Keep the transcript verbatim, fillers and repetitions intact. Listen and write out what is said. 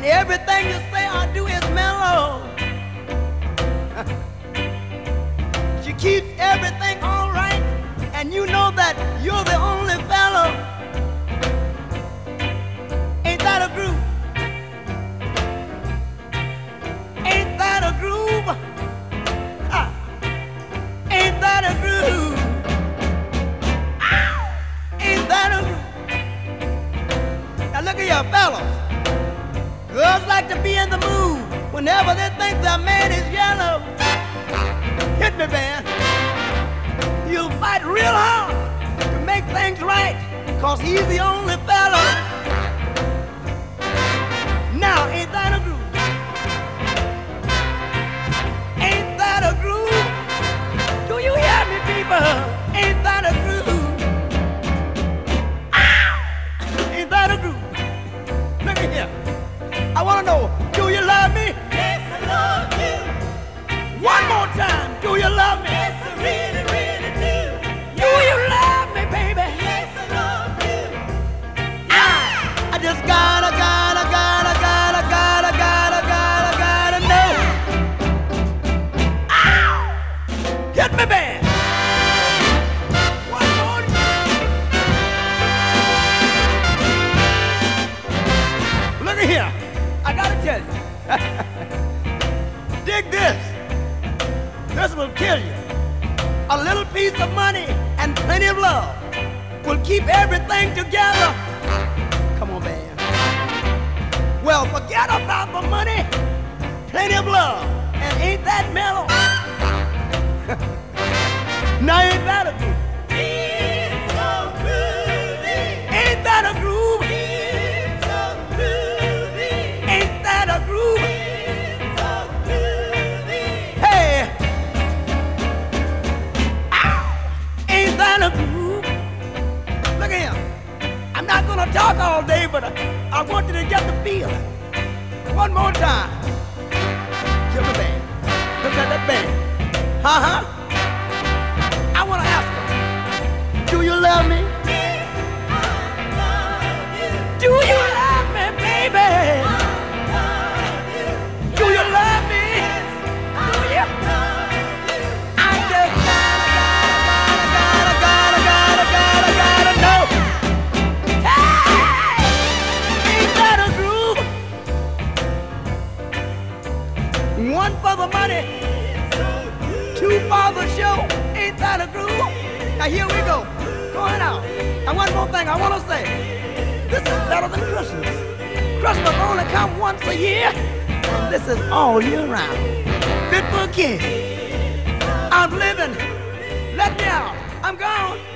everything you say or do is mellow. She keeps everything all right, and you know that you're the only fellow. Ain't that a groove? Ain't that a groove? Ah. Ain't that a groove? Ow. Ain't that a groove? Now look at your fellas. Girls like to be in the mood whenever they think their man is yellow. Hit me, man. You'll fight real hard to make things right, cause he's the only fella. Now, ain't that a groove? Ain't that a groove? Do you hear me, people? Ain't that a groove? Ow! Ain't that a groove? Look at here. I want to know, do you love me? Yes, I love you. One more time, do you love me? Yes, I really, really do. Do you love me, baby? Yes, I love you. I, I just gotta, gotta, gotta, gotta, gotta, gotta, gotta, gotta know. Ow! Hit me, man. One more. Look at here. I gotta tell you. Dig this. This will kill you. A little piece of money and plenty of love will keep everything together. Come on, man. Well, forget about the money, plenty of love, and ain't that mellow? Now ain't that a groove? It's so groovy. Ain't that a groove? It's so groovy. Ain't that a groove? It's so groovy. Hey! Ow! Ain't that a groove? Look at him. I'm not gonna talk all day, but I, I want you to get the feeling. One more time. Kill the band. Look at that band. Uh-huh. I wanna ask her, do you love me? Yes, I love you. Do you love me, baby? I love you. Do you love me? Do you? Love you. I just gotta, gotta, gotta, gotta, gotta, gotta, gotta know. Hey! Ain't that a groove? One for the money, two for the show. Ain't that a groove? Now here we go. Going out. And one more thing I want to say. This is better than Christmas. Christmas only comes once a year. And this is all year round. Fit for a king. I'm living. Let me out. I'm gone.